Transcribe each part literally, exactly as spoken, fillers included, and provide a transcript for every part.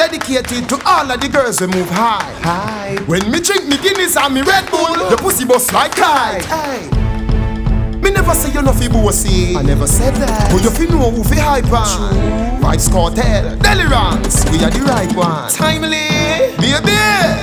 dedicated to all of the girls who move high. High. When me drink me Guinness and me Red Bull, the pussy bust like kite. Hey. Me never say you no fi bossy. I never said that. But you fi know who fi hype on. Vibes Cartel, Delirance, we are the right one. Timely, baby,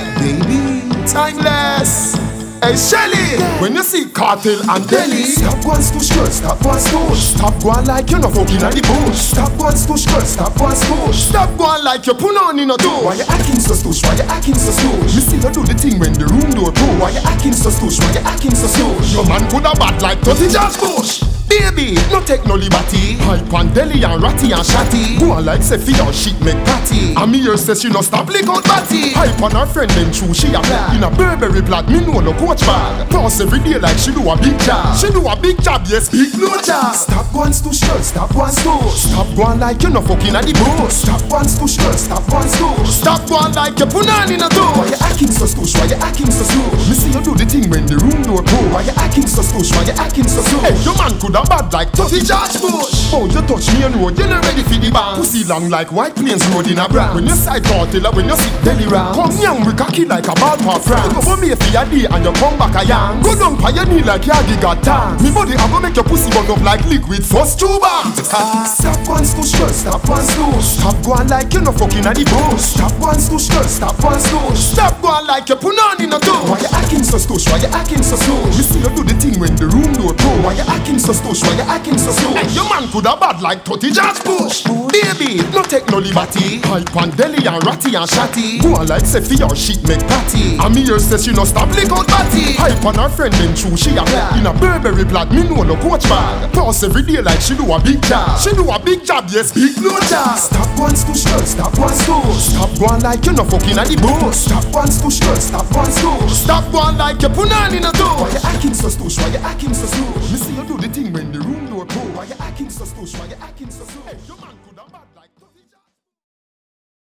baby, timeless. Hey Shelly, yeah. When you see Cartel and Deli, stop one stush girl, stop one stush. Stop going like you no fucking at the bush. Stop one stush girl, stop one stush. Stop going like you put on in a door. Why you acting so stush? Why you acting so stush? Me see you do the thing when the room door close. Why you acting so stush? Why you acting so stush? Your man coulda bad like Totty George Bush. Baby, no take no liberty. Hype and Deli and ratty and shatty. Go on like say fi your shit make patty. And me here says she no stop lick out batty. Hype and her friend them true she a black. In a Burberry black, me know no coach bag. Toss every day like she do a big job. She do a big job, yes, big no job. Stop one stush girl, stop one stush. Stop going like you no fucking at the bush. Stop one stush girl, stop one stush. Stop going like you put on in a door. Why you acting so stush? Why you acting so stush? Me see you do the thing when the room door close. Why you acting so stush? Why you acting so stush? Hey, your man coulda bad like Totty George Bush. Oh, you touch me and road, you not ready for the band. Pussy long like White Plains road in a brand. When you side Cartel, when you sit Deli round. Come young, we cocky like a ball for France. You go for me for your day and you come back a young. Go down for your knee like you got tan. Me body I go make your pussy burn up like liquid first two bands. Stop one stush girl, stop one stush. Stop going like you no fucking at the bush. Stop one stush girl, stop one stush. Stop going like you put on in a door. Why you acting so stush? Why you acting so stush? You see you do the thing when the room door close. Why you acting so stush? Why you acting so stush? Hey, your man coulda bad like Totty George Bush. Baby, no take no liberty. Hype and Deli and ratty and shatty. Go on like say fi your shit make patty. And me here says she no stop lick out batty. Hype and her friend them true she a black. In a Burberry black, me know no coach bag. Toss every day like she do a big job. She do a big job, yes, big no job. Stop one stush girl, stop one stush. Stop going like you no fucking at the bush. Stop one stush girl, stop one stush. Stop going like you put on in a door. Why you acting so stush? Why you acting so stush? Me see you do the thing when the room door close. Why you acting so stush? Why you acting so stush? Hey, your man coulda